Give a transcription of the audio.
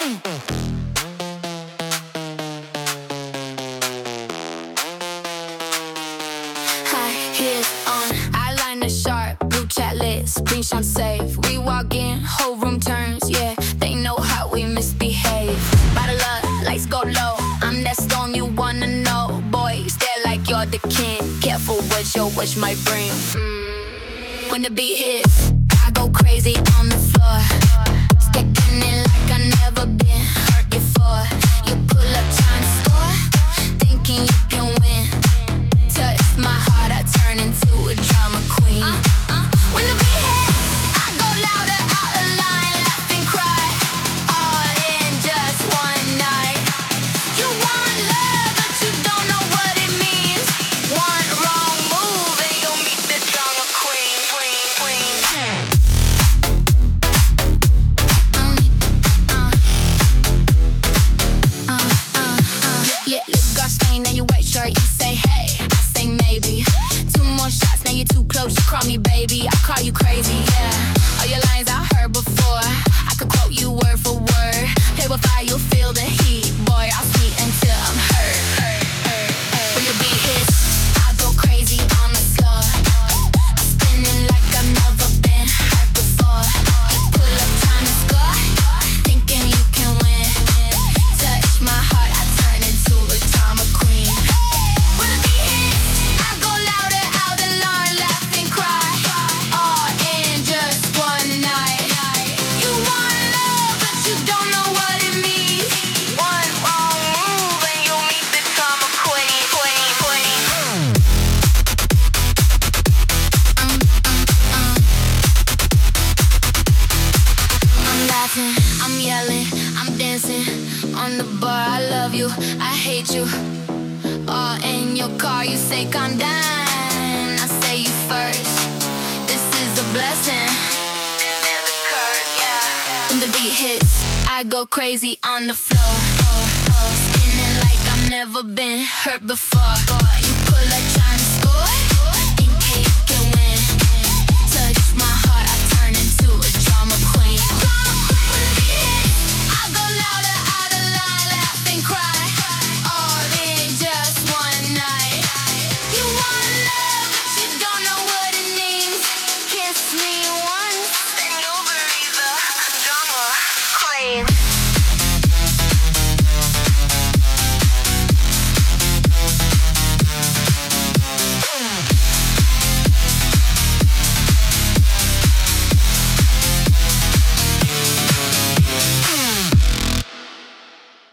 High heels on, eyeliner sharp, blue chat list, screenshot save. We walk in, whole room turns, yeah. They know how we misbehave. Bottle up, lights go low. I'm that storm you wanna know. Boy, stare like you're the king. Careful what your wish might bring. When the beat hits, I go crazy on the floor. Sticking it like I never been hurt before. You pull up trying to score, thinking you can win. Touch my heart, I turn into a drama queen. When the beat hits, I go louder, out of line, laugh and cry. All in just one night. You want love, but you don't know what it means. One wrong move and you'll meet the drama queen. Yeah, lip gloss stain on your white shirt. You say hey, I say maybe. Two more shots, now you're too close. You call me baby, I call you crazy. Yeah, all your lines I heard before. I could quote you word for word. Play with fire, you'll feel the heat. Boy, I'll sweet until I'm hurt. When the beat hits, I go crazy on the floor. Spinning like I've never been hurt before. Pull up trying to score, thinking you can win. Touch my heart, I turn into a drama queen. When the beat hits, I go louder, out the line, laugh and cry. All in just one night. You want love, but you don't know what it means. One wrong move and you'll meet the drama queen. I'm laughing, I'm yelling, I'm dancing on the bar. I love you, I hate you. All in your car, you say calm down. I say you first. This is a blessing. This is a curse, yeah. When the beat hits, I go crazy on the floor. Spinning like I've never been hurt before. You pull up trying